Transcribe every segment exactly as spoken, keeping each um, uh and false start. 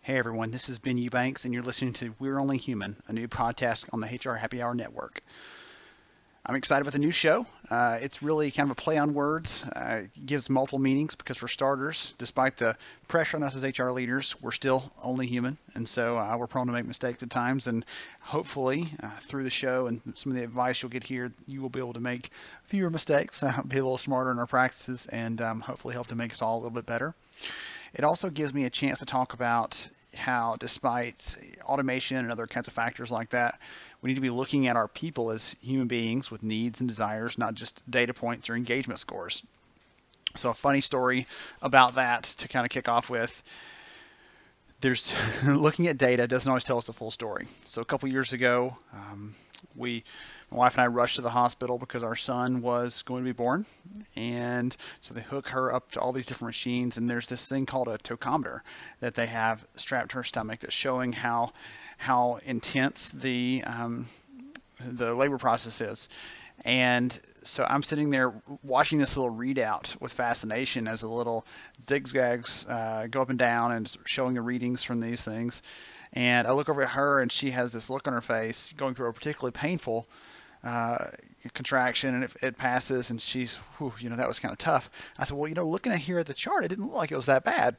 Hey everyone, this is Ben Eubanks, and you're listening to We're Only Human, a new podcast on the H R Happy Hour Network. I'm excited about the new show. Uh, it's really kind of a play on words. Uh, it gives multiple meanings because, for starters, despite the pressure on us as H R leaders, we're still only human, and so uh, we're prone to make mistakes at times. And hopefully, uh, through the show and some of the advice you'll get here, you will be able to make fewer mistakes, uh, be a little smarter in our practices, and um, hopefully help to make us all a little bit better. It also gives me a chance to talk about how, despite automation and other kinds of factors like that, we need to be looking at our people as human beings with needs and desires, not just data points or engagement scores. So a funny story about that to kind of kick off with. There's looking at data doesn't always tell us the full story. So a couple years ago, um, we, my wife and I rushed to the hospital because our son was going to be born. And so they hook her up to all these different machines. And there's this thing called a tachometer that they have strapped to her stomach that's showing how how intense the um, the labor process is. And so I'm sitting there watching this little readout with fascination as the little zigzags uh, go up and down and showing the readings from these things. And I look over at her, and she has this look on her face going through a particularly painful uh, contraction, and it, it passes, and she's, whew, you know, that was kind of tough. I said, well, you know, looking at here at the chart, it didn't look like it was that bad.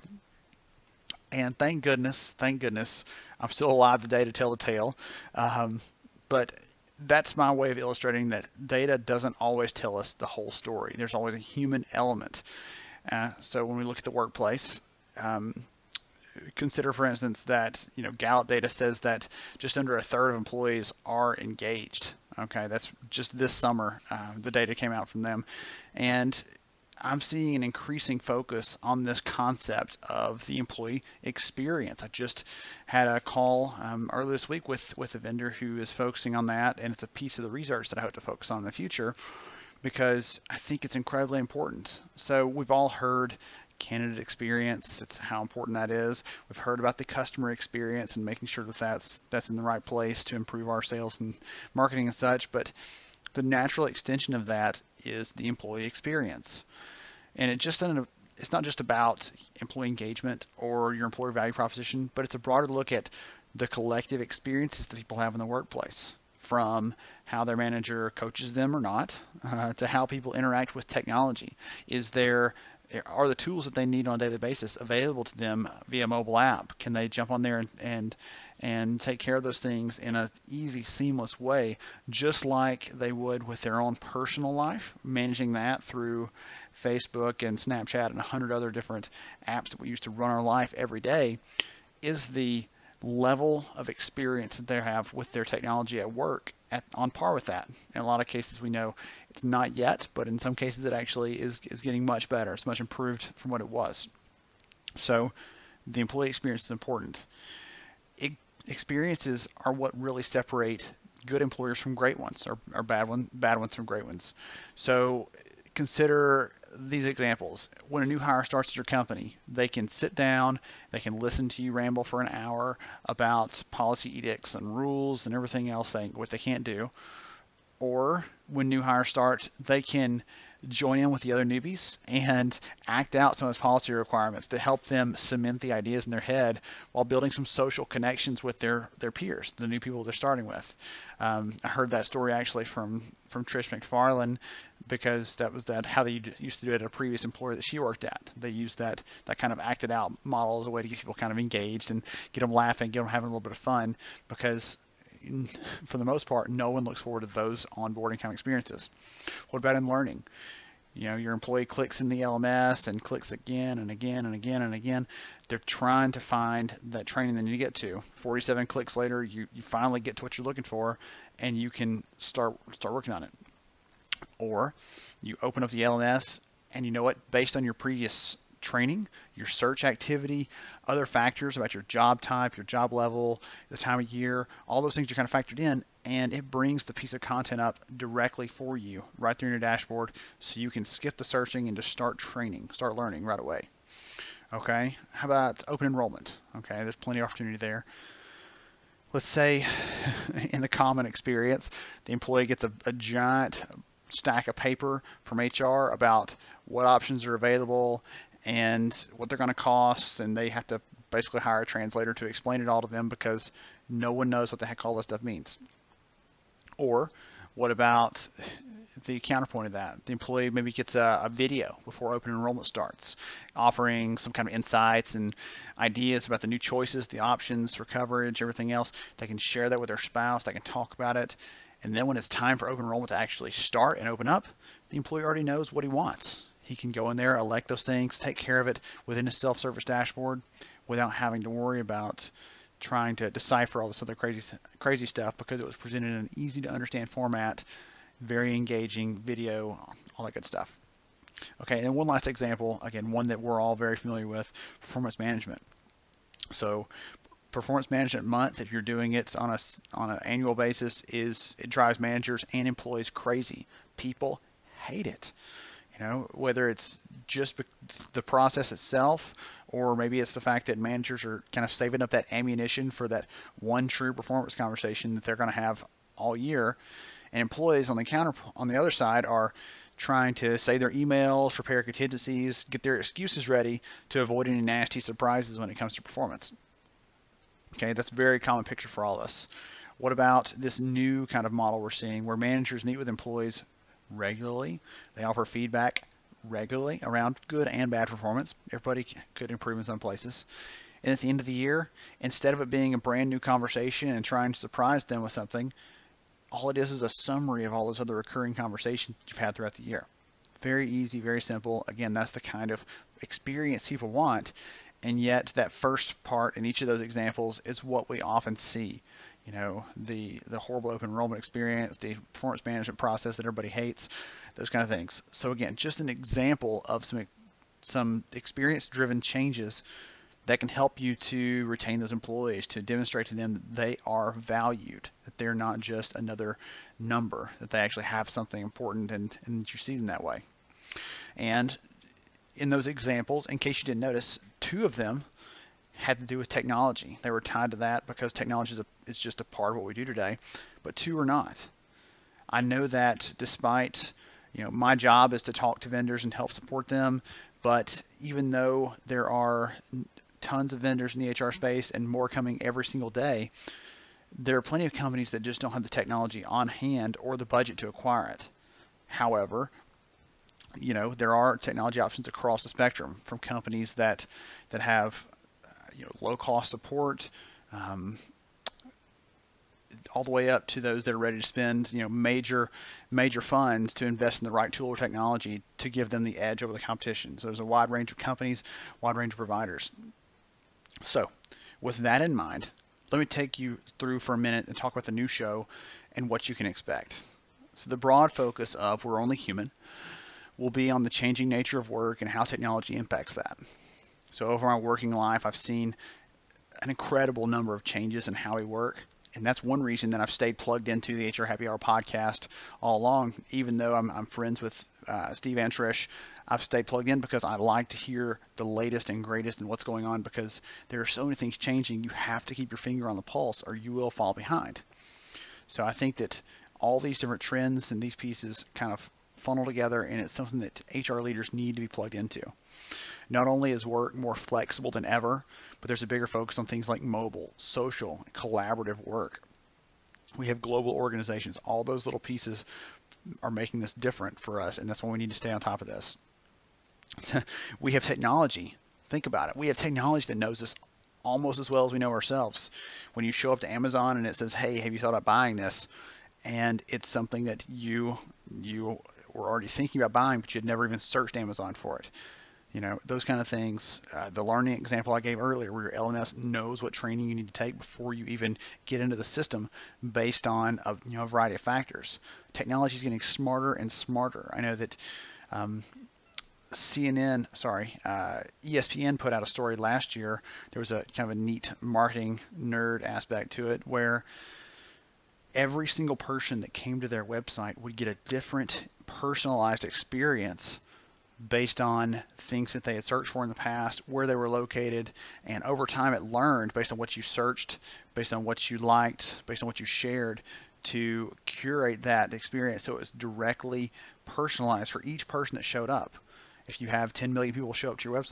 And thank goodness, thank goodness, I'm still alive today to tell the tale. Um, but that's my way of illustrating that data doesn't always tell us the whole story. There's always a human element. Uh, so when we look at the workplace, um, consider, for instance, that you know Gallup data says that just under a third of employees are engaged. Okay, that's just this summer. Uh, the data came out from them, and I'm seeing an increasing focus on this concept of the employee experience. I just had a call um, earlier this week with, with a vendor who is focusing on that, and it's a piece of the research that I hope to focus on in the future because I think it's incredibly important. So we've all heard candidate experience. It's how important that is. We've heard about the customer experience and making sure that that's, that's in the right place to improve our sales and marketing and such, but the natural extension of that is the employee experience. And it just it's not just about employee engagement or your employer value proposition, but it's a broader look at the collective experiences that people have in the workplace, from how their manager coaches them or not, uh, to how people interact with technology. Is there Are the tools that they need on a daily basis available to them via mobile app? Can they jump on there and, and and take care of those things in an easy, seamless way, just like they would with their own personal life, managing that through Facebook and Snapchat and a hundred other different apps that we use to run our life every day? Is the level of experience that they have with their technology at work at, on par with that? In a lot of cases, we know it's not yet, but in some cases it actually is, is getting much better. It's much improved from what it was. So the employee experience is important. It, experiences are what really separate good employers from great ones, or, or bad, one, bad ones from great ones. So consider these examples. When a new hire starts at your company, they can sit down, they can listen to you ramble for an hour about policy edicts and rules and everything else, saying what they can't do. Or when new hires start, they can join in with the other newbies and act out some of those policy requirements to help them cement the ideas in their head while building some social connections with their, their peers, the new people they're starting with. Um, I heard that story actually from, from Trish McFarlane, because that was that how they used to do it at a previous employer that she worked at. They used that that kind of acted out model as a way to get people kind of engaged and get them laughing, get them having a little bit of fun, because for the most part, no one looks forward to those onboarding kind of experiences. What about in learning? You know, your employee clicks in the L M S and clicks again and again and again and again. They're trying to find that training they need to get to. forty-seven clicks later, you, you finally get to what you're looking for, and you can start start working on it. Or you open up the L M S, and you know what? Based on your previous training, your search activity, other factors about your job type, your job level, the time of year, all those things are kind of factored in, and it brings the piece of content up directly for you right there in your dashboard, so you can skip the searching and just start training, start learning right away. Okay, how about open enrollment? Okay, there's plenty of opportunity there. Let's say in the common experience, the employee gets a, a giant stack of paper from H R about what options are available and what they're going to cost, and they have to basically hire a translator to explain it all to them because no one knows what the heck all this stuff means. Or what about the counterpoint of that? The employee maybe gets a, a video before open enrollment starts, offering some kind of insights and ideas about the new choices, the options for coverage, everything else. They can share that with their spouse. They can talk about it. And then when it's time for open enrollment to actually start and open up, the employee already knows what he wants. He can go in there, elect those things, take care of it within his self-service dashboard without having to worry about trying to decipher all this other crazy crazy stuff, because it was presented in an easy to understand format, very engaging video, all that good stuff. Okay, and one last example, again, one that we're all very familiar with, performance management. So performance management month, if you're doing it on a on an annual basis, is it drives managers and employees crazy. People hate it. You know, whether it's just the process itself, or maybe it's the fact that managers are kind of saving up that ammunition for that one true performance conversation that they're going to have all year, and employees on the counter on the other side are trying to save their emails, prepare contingencies, get their excuses ready to avoid any nasty surprises when it comes to performance. Okay, that's a very common picture for all of us. What about this new kind of model we're seeing where managers meet with employees regularly? They offer feedback regularly around good and bad performance. Everybody could improve in some places. And at the end of the year, instead of it being a brand new conversation and trying to surprise them with something, all it is is a summary of all those other recurring conversations you've had throughout the year. Very easy, very simple. Again, that's the kind of experience people want. And yet that first part in each of those examples is what we often see. You know, the, the horrible open enrollment experience, the performance management process that everybody hates, those kind of things. So again, just an example of some some experience-driven changes that can help you to retain those employees, to demonstrate to them that they are valued, that they're not just another number, that they actually have something important, and, and that you see them that way. And in those examples, in case you didn't notice, two of them had to do with technology. They were tied to that because technology is, a, is just a part of what we do today, but two are not. I know that despite, you know, my job is to talk to vendors and help support them, but even though there are tons of vendors in the H R space and more coming every single day, there are plenty of companies that just don't have the technology on hand or the budget to acquire it. However, you know, there are technology options across the spectrum, from companies that that have you know, low cost support, um, all the way up to those that are ready to spend, you know, major, major funds to invest in the right tool or technology to give them the edge over the competition. So there's a wide range of companies, wide range of providers. So with that in mind, let me take you through for a minute and talk about the new show and what you can expect. So the broad focus of We're Only Human will be on the changing nature of work and how technology impacts that. So over my working life, I've seen an incredible number of changes in how we work. And that's one reason that I've stayed plugged into the H R Happy Hour podcast all along. Even though I'm, I'm friends with uh, Steve Antrish, I've stayed plugged in because I like to hear the latest and greatest in what's going on, because there are so many things changing. You have to keep your finger on the pulse or you will fall behind. So I think that all these different trends and these pieces kind of funnel together, and it's something that H R leaders need to be plugged into. Not only is work more flexible than ever, but there's a bigger focus on things like mobile, social, collaborative work. We have global organizations. All those little pieces are making this different for us, and that's why we need to stay on top of this. We have technology. Think about it. We have technology that knows us almost as well as we know ourselves. When you show up to Amazon and it says, hey, have you thought about buying this? And it's something that you you were already thinking about buying, but you had never even searched Amazon for it. You know, those kind of things. Uh, the learning example I gave earlier, where your L M S knows what training you need to take before you even get into the system based on a, you know, a variety of factors. Technology is getting smarter and smarter. I know that um, C N N, sorry, uh, E S P N put out a story last year. There was a kind of a neat marketing nerd aspect to it, where every single person that came to their website would get a different personalized experience based on things that they had searched for in the past, where they were located, and over time it learned based on what you searched, based on what you liked, based on what you shared, to curate that experience so it was directly personalized for each person that showed up. If you have ten million people show up to your website,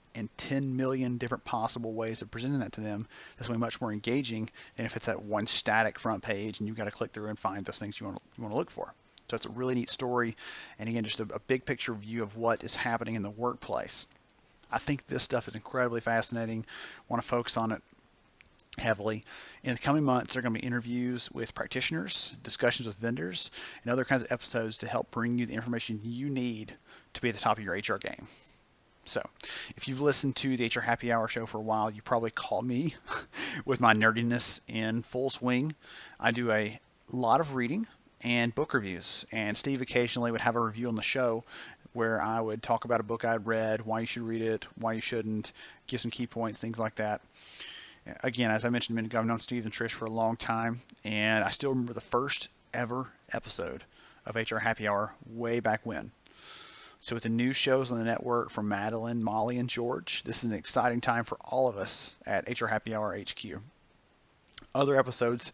and ten million different possible ways of presenting that to them. That's going to be much more engaging than if it's that one static front page and you've got to click through and find those things you want to, you want to look for. So it's a really neat story. And again, just a, a big picture view of what is happening in the workplace. I think this stuff is incredibly fascinating. I want to focus on it heavily. In the coming months, there are going to be interviews with practitioners, discussions with vendors, and other kinds of episodes to help bring you the information you need to be at the top of your H R game. So if you've listened to the H R Happy Hour show for a while, you probably caught me with my nerdiness in full swing. I do a lot of reading and book reviews, and Steve occasionally would have a review on the show where I would talk about a book I'd read, why you should read it, why you shouldn't, give some key points, things like that. Again, as I mentioned a minute ago, I've known Steve and Trish for a long time, and I still remember the first ever episode of H R Happy Hour way back when. So with the new shows on the network from Madeline, Molly, and George, this is an exciting time for all of us at H R Happy Hour H Q. Other episodes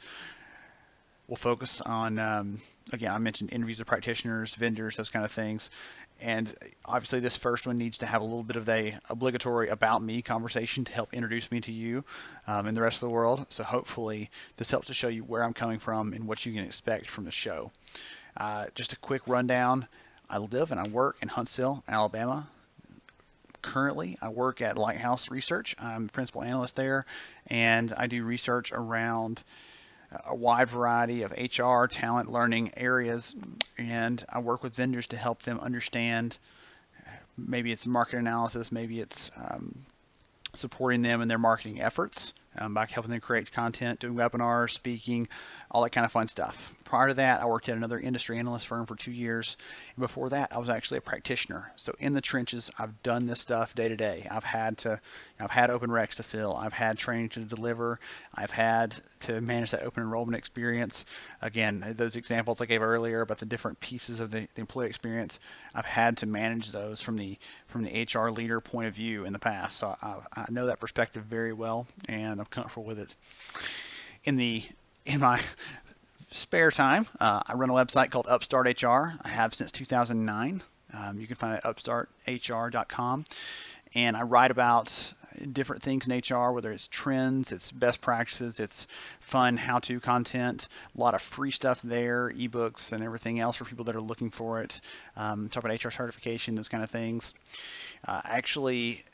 will focus on, um, again, I mentioned interviews with practitioners, vendors, those kind of things. And obviously this first one needs to have a little bit of the obligatory about me conversation to help introduce me to you um, and the rest of the world. So hopefully this helps to show you where I'm coming from and what you can expect from the show. Uh, just a quick rundown. I live and I work in Huntsville, Alabama. Currently, I work at Lighthouse Research. I'm the principal analyst there, and I do research around a wide variety of H R, talent, learning areas, and I work with vendors to help them understand, maybe it's market analysis, maybe it's um, supporting them in their marketing efforts um, by helping them create content, doing webinars, speaking, all that kind of fun stuff. Prior to that, I worked at another industry analyst firm for two years. And before that, I was actually a practitioner. So in the trenches, I've done this stuff day to day. I've had to, I've had open recs to fill. I've had training to deliver. I've had to manage that open enrollment experience. Again, those examples I gave earlier about the different pieces of the, the employee experience, I've had to manage those from the from the H R leader point of view in the past. So I, I know that perspective very well, and I'm comfortable with it. In the in my spare time, uh, I run a website called Upstart H R. I have since two thousand nine. Um, you can find it at upstart h r dot com. And I write about different things in H R, whether it's trends, it's best practices, it's fun how-to content, a lot of free stuff there, ebooks and everything else for people that are looking for it. Um, talk about H R certification, those kind of things. Uh, actually,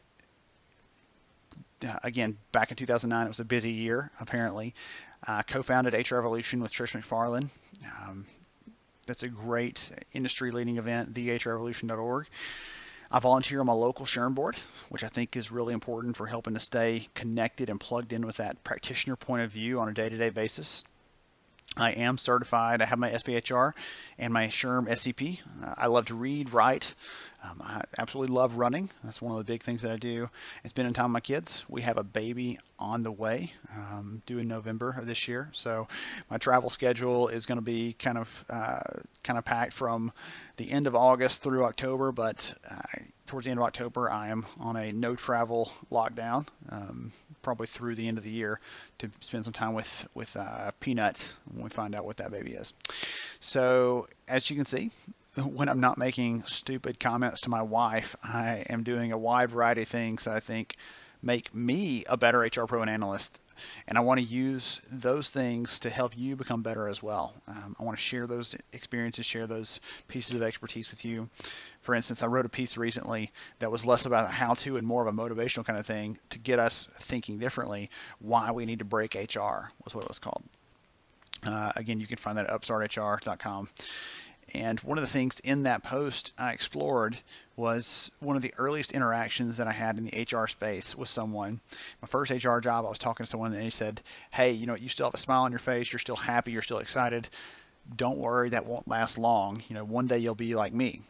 uh, again, back in two thousand nine, it was a busy year, apparently. I uh, co-founded H R Evolution with Trish McFarlane. Um, that's a great industry-leading event, the h r evolution dot org. I volunteer on my local SHRM board, which I think is really important for helping to stay connected and plugged in with that practitioner point of view on a day-to-day basis. I am certified. I have my S B H R and my SHRM S C P. Uh, I love to read, write. Um, I absolutely love running. That's one of the big things that I do. And spending time with my kids. We have a baby on the way, um, due in November of this year. So my travel schedule is going to be kind of uh, kind of packed from the end of August through October. But uh, towards the end of October, I am on a no travel lockdown, um, probably through the end of the year, to spend some time with with uh, Peanut when we find out what that baby is. So as you can see, when I'm not making stupid comments to my wife, I am doing a wide variety of things that I think make me a better H R pro and analyst. And I want to use those things to help you become better as well. Um, I want to share those experiences, share those pieces of expertise with you. For instance, I wrote a piece recently that was less about a how-to and more of a motivational kind of thing to get us thinking differently. Why we need to break H R was what it was called. Uh, again, you can find that at upstart h r dot com. And one of the things in that post I explored was one of the earliest interactions that I had in the H R space with someone. My first H R job, I was talking to someone and he said, hey, you know, you still have a smile on your face. You're still happy. You're still excited. Don't worry. That won't last long. You know, one day you'll be like me.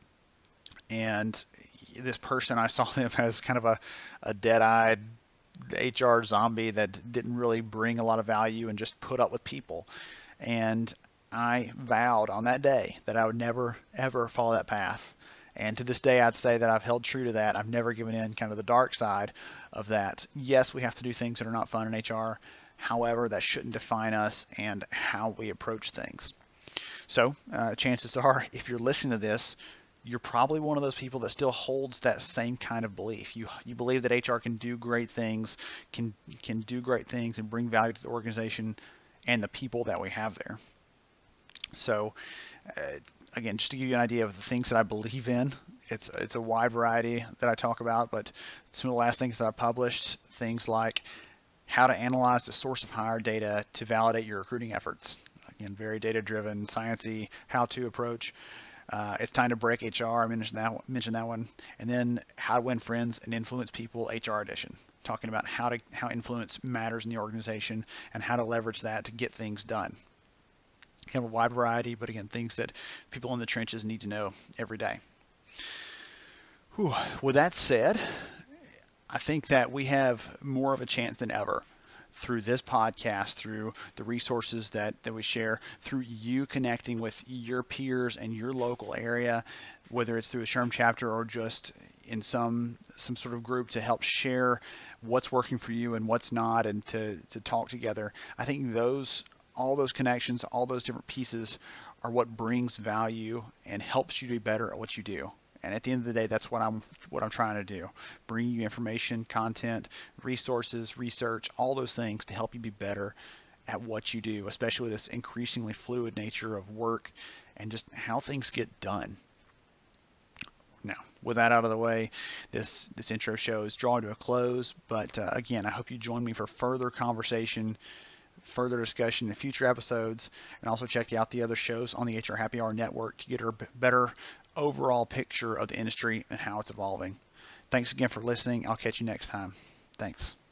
And this person, I saw them as kind of a, a dead-eyed H R zombie that didn't really bring a lot of value and just put up with people. And I vowed on that day that I would never, ever follow that path. And to this day, I'd say that I've held true to that. I've never given in kind of the dark side of that. Yes, we have to do things that are not fun in H R. However, that shouldn't define us and how we approach things. So uh, chances are, if you're listening to this, you're probably one of those people that still holds that same kind of belief. You you believe that H R can do great things, can can do great things and bring value to the organization and the people that we have there. So, uh, again, just to give you an idea of the things that I believe in, it's it's a wide variety that I talk about, but some of the last things that I published, things like how to analyze the source of hire data to validate your recruiting efforts. Again, very data-driven, sciencey, how-to approach. Uh, it's time to break H R. I mentioned that, mentioned that one. And then how to win friends and influence people, H R edition, talking about how to how influence matters in the organization and how to leverage that to get things done. Kind of a wide variety, but again, things that people in the trenches need to know every day. Whew. With that said, I think that we have more of a chance than ever through this podcast, through the resources that, that we share, through you connecting with your peers and your local area, whether it's through a SHRM chapter or just in some some sort of group to help share what's working for you and what's not, and to, to talk together. I think those all those connections, all those different pieces are what brings value and helps you to be better at what you do. And at the end of the day, that's what I'm what I'm trying to do. Bring you information, content, resources, research, all those things to help you be better at what you do, especially with this increasingly fluid nature of work and just how things get done. Now, with that out of the way, this, this intro show is drawing to a close. But uh, again, I hope you join me for further conversation, further discussion in future episodes, and also check out the other shows on the H R Happy Hour Network to get a better overall picture of the industry and how it's evolving. Thanks again for listening. I'll catch you next time. Thanks.